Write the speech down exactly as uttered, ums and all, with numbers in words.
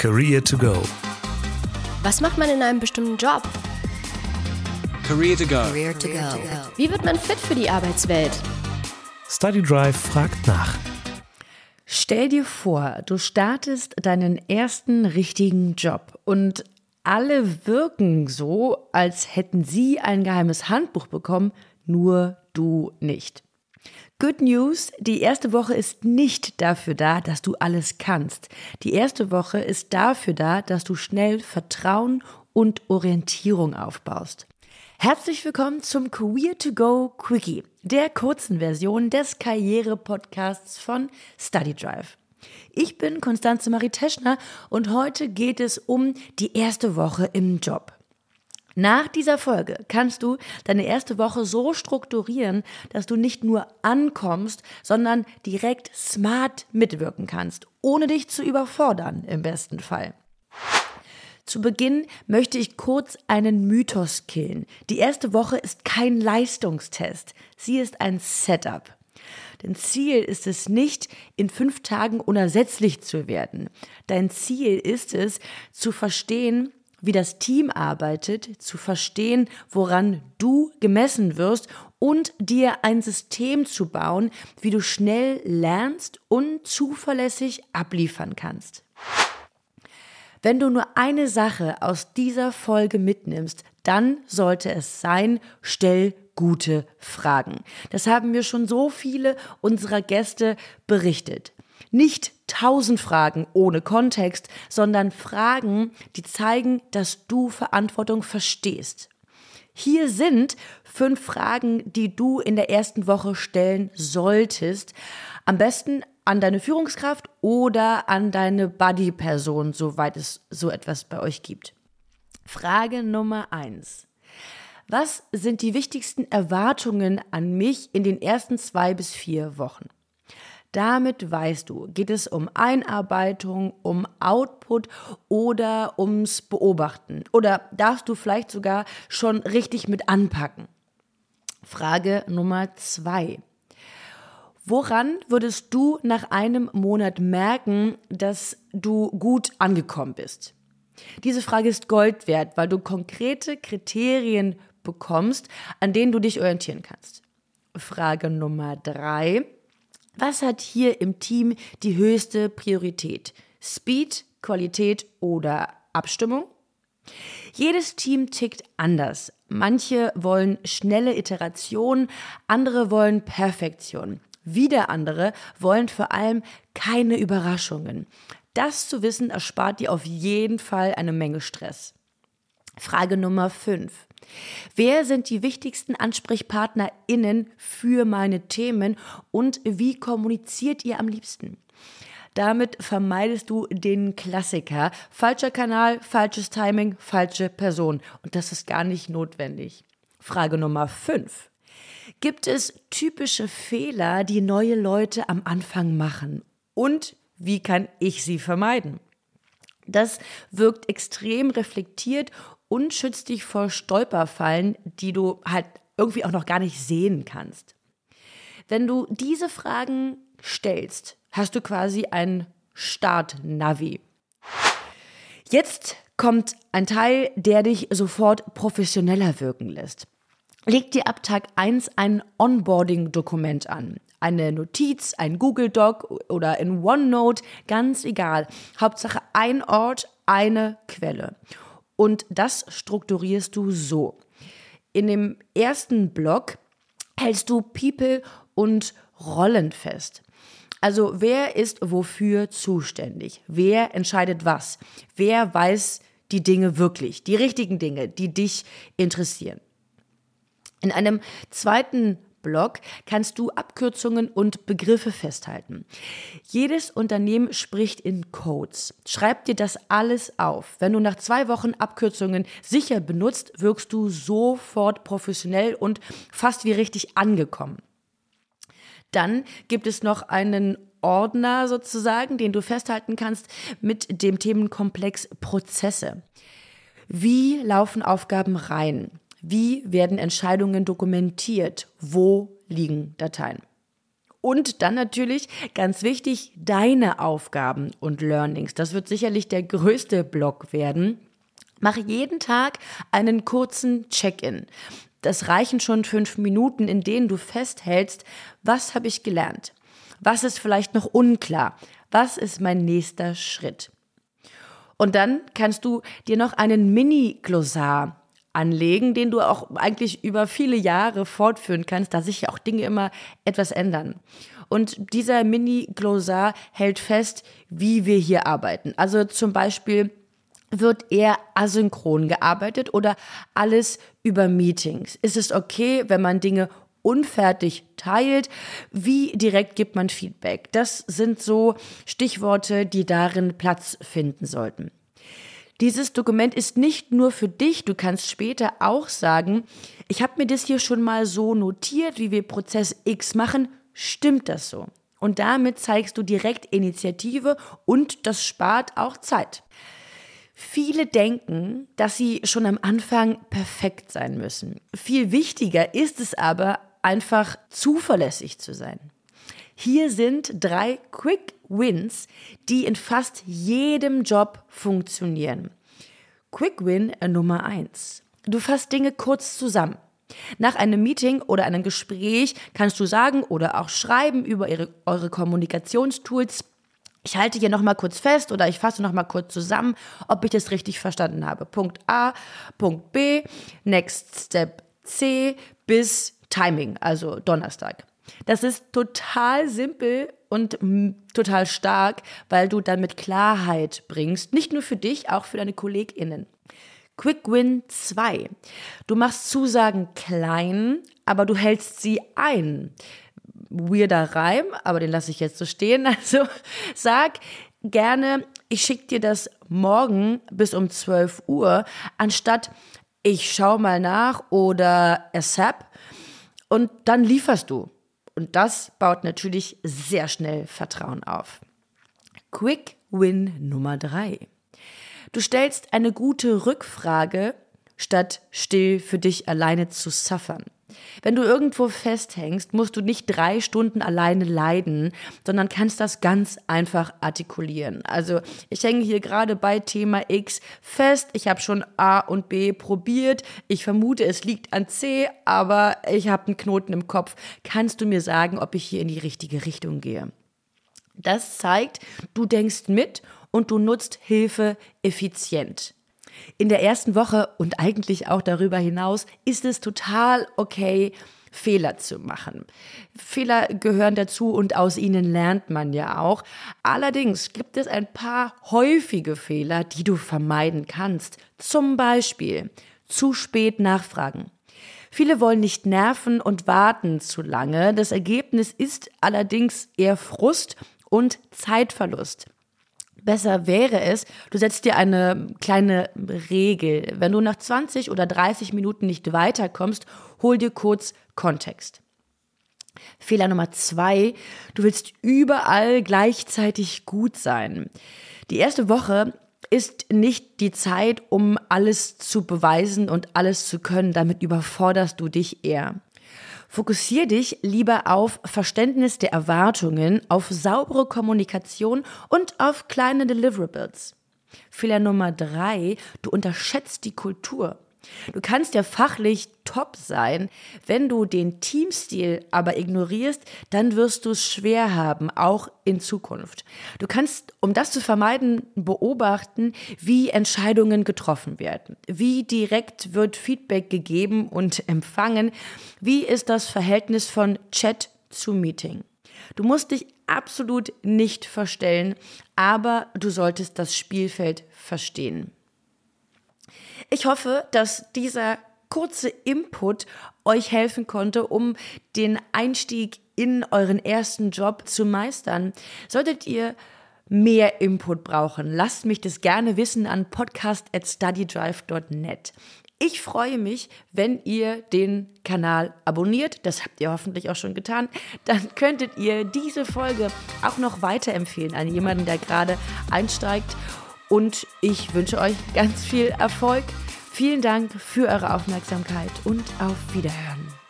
Career to go. Was macht man in einem bestimmten Job? Career to go. Career to go. Wie wird man fit für die Arbeitswelt? StudyDrive fragt nach. Stell dir vor, du startest deinen ersten richtigen Job und alle wirken so, als hätten sie ein geheimes Handbuch bekommen, nur du nicht. Good News, die erste Woche ist nicht dafür da, dass du alles kannst. Die erste Woche ist dafür da, dass du schnell Vertrauen und Orientierung aufbaust. Herzlich willkommen zum Career to go Quickie, der kurzen Version des Karriere-Podcasts von StudyDrive. Ich bin Konstanze Marie Teschner und heute geht es um die erste Woche im Job. Nach dieser Folge kannst du deine erste Woche so strukturieren, dass du nicht nur ankommst, sondern direkt smart mitwirken kannst, ohne dich zu überfordern im besten Fall. Zu Beginn möchte ich kurz einen Mythos killen. Die erste Woche ist kein Leistungstest, sie ist ein Setup. Dein Ziel ist es nicht, in fünf Tagen unersetzlich zu werden. Dein Ziel ist es, zu verstehen, wie das Team arbeitet, zu verstehen, woran du gemessen wirst und dir ein System zu bauen, wie du schnell lernst und zuverlässig abliefern kannst. Wenn du nur eine Sache aus dieser Folge mitnimmst, dann sollte es sein, stell gute Fragen. Das haben mir schon so viele unserer Gäste berichtet. Nicht tausend Fragen ohne Kontext, sondern Fragen, die zeigen, dass du Verantwortung verstehst. Hier sind fünf Fragen, die du in der ersten Woche stellen solltest. Am besten an deine Führungskraft oder an deine Buddy-Person, soweit es so etwas bei euch gibt. Frage Nummer eins. Was sind die wichtigsten Erwartungen an mich in den ersten zwei bis vier Wochen? Damit weißt du, geht es um Einarbeitung, um Output oder ums Beobachten? Oder darfst du vielleicht sogar schon richtig mit anpacken? Frage Nummer zwei. Woran würdest du nach einem Monat merken, dass du gut angekommen bist? Diese Frage ist Gold wert, weil du konkrete Kriterien bekommst, an denen du dich orientieren kannst. Frage Nummer drei. Was hat hier im Team die höchste Priorität? Speed, Qualität oder Abstimmung? Jedes Team tickt anders. Manche wollen schnelle Iterationen, andere wollen Perfektion. Wieder andere wollen vor allem keine Überraschungen. Das zu wissen erspart dir auf jeden Fall eine Menge Stress. Frage Nummer fünf. Wer sind die wichtigsten AnsprechpartnerInnen für meine Themen und wie kommuniziert ihr am liebsten? Damit vermeidest du den Klassiker. Falscher Kanal, falsches Timing, falsche Person. Und das ist gar nicht notwendig. Frage Nummer fünf. Gibt es typische Fehler, die neue Leute am Anfang machen? Und wie kann ich sie vermeiden? Das wirkt extrem reflektiert und schützt dich vor Stolperfallen, die du halt irgendwie auch noch gar nicht sehen kannst. Wenn du diese Fragen stellst, hast du quasi ein Start-Navi. Jetzt kommt ein Teil, der dich sofort professioneller wirken lässt. Leg dir ab Tag eins ein Onboarding-Dokument an. Eine Notiz, ein Google-Doc oder in OneNote, ganz egal. Hauptsache ein Ort, eine Quelle. Und das strukturierst du so. In dem ersten Block hältst du People und Rollen fest. Also wer ist wofür zuständig? Wer entscheidet was? Wer weiß die Dinge wirklich? Die richtigen Dinge, die dich interessieren. In einem zweiten Block kannst du Abkürzungen und Begriffe festhalten. Jedes Unternehmen spricht in Codes. Schreib dir das alles auf. Wenn du nach zwei Wochen Abkürzungen sicher benutzt, wirkst du sofort professionell und fast wie richtig angekommen. Dann gibt es noch einen Ordner sozusagen, den du festhalten kannst mit dem Themenkomplex Prozesse. Wie laufen Aufgaben rein? Wie werden Entscheidungen dokumentiert? Wo liegen Dateien? Und dann natürlich, ganz wichtig, deine Aufgaben und Learnings. Das wird sicherlich der größte Block werden. Mach jeden Tag einen kurzen Check-in. Das reichen schon fünf Minuten, in denen du festhältst, was habe ich gelernt? Was ist vielleicht noch unklar? Was ist mein nächster Schritt? Und dann kannst du dir noch einen Mini-Glossar anlegen, den du auch eigentlich über viele Jahre fortführen kannst, da sich ja auch Dinge immer etwas ändern. Und dieser Mini-Glossar hält fest, wie wir hier arbeiten. Also zum Beispiel wird eher asynchron gearbeitet oder alles über Meetings? Ist es okay, wenn man Dinge unfertig teilt? Wie direkt gibt man Feedback? Das sind so Stichworte, die darin Platz finden sollten. Dieses Dokument ist nicht nur für dich, du kannst später auch sagen, ich habe mir das hier schon mal so notiert, wie wir Prozess X machen, stimmt das so? Und damit zeigst du direkt Initiative und das spart auch Zeit. Viele denken, dass sie schon am Anfang perfekt sein müssen. Viel wichtiger ist es aber, einfach zuverlässig zu sein. Hier sind drei Quick Wins, die in fast jedem Job funktionieren. Quick Win Nummer eins. Du fasst Dinge kurz zusammen. Nach einem Meeting oder einem Gespräch kannst du sagen oder auch schreiben über ihre, eure Kommunikationstools, ich halte hier nochmal kurz fest oder ich fasse nochmal kurz zusammen, ob ich das richtig verstanden habe. Punkt A, Punkt B, Next Step C bis Timing, also Donnerstag. Das ist total simpel und m, total stark, weil du damit Klarheit bringst, nicht nur für dich, auch für deine KollegInnen. Quick Win zwei. Du machst Zusagen klein, aber du hältst sie ein. Weirder Reim, aber den lasse ich jetzt so stehen. Also sag gerne, ich schicke dir das morgen bis um zwölf Uhr, anstatt ich schau mal nach oder ASAP und dann lieferst du. Und das baut natürlich sehr schnell Vertrauen auf. Quick Win Nummer drei. Du stellst eine gute Rückfrage, statt still für dich alleine zu suffern. Wenn du irgendwo festhängst, musst du nicht drei Stunden alleine leiden, sondern kannst das ganz einfach artikulieren. Also ich hänge hier gerade bei Thema X fest, ich habe schon A und B probiert, ich vermute, es liegt an C, aber ich habe einen Knoten im Kopf. Kannst du mir sagen, ob ich hier in die richtige Richtung gehe? Das zeigt, du denkst mit und du nutzt Hilfe effizient. In der ersten Woche und eigentlich auch darüber hinaus ist es total okay, Fehler zu machen. Fehler gehören dazu und aus ihnen lernt man ja auch. Allerdings gibt es ein paar häufige Fehler, die du vermeiden kannst. Zum Beispiel zu spät nachfragen. Viele wollen nicht nerven und warten zu lange. Das Ergebnis ist allerdings eher Frust und Zeitverlust. Besser wäre es, du setzt dir eine kleine Regel. Wenn du nach zwanzig oder dreißig Minuten nicht weiterkommst, hol dir kurz Kontext. Fehler Nummer zwei, du willst überall gleichzeitig gut sein. Die erste Woche ist nicht die Zeit, um alles zu beweisen und alles zu können. Damit überforderst du dich eher. Fokussier dich lieber auf Verständnis der Erwartungen, auf saubere Kommunikation und auf kleine Deliverables. Fehler Nummer drei, du unterschätzt die Kultur. Du kannst ja fachlich top sein, wenn du den Teamstil aber ignorierst, dann wirst du es schwer haben, auch in Zukunft. Du kannst, um das zu vermeiden, beobachten, wie Entscheidungen getroffen werden. Wie direkt wird Feedback gegeben und empfangen? Wie ist das Verhältnis von Chat zu Meeting? Du musst dich absolut nicht verstellen, aber du solltest das Spielfeld verstehen. Ich hoffe, dass dieser kurze Input euch helfen konnte, um den Einstieg in euren ersten Job zu meistern. Solltet ihr mehr Input brauchen, lasst mich das gerne wissen an podcast at studydrive dot net. Ich freue mich, wenn ihr den Kanal abonniert. Das habt ihr hoffentlich auch schon getan. Dann könntet ihr diese Folge auch noch weiterempfehlen an jemanden, der gerade einsteigt. Und ich wünsche euch ganz viel Erfolg. Vielen Dank für eure Aufmerksamkeit und auf Wiederhören.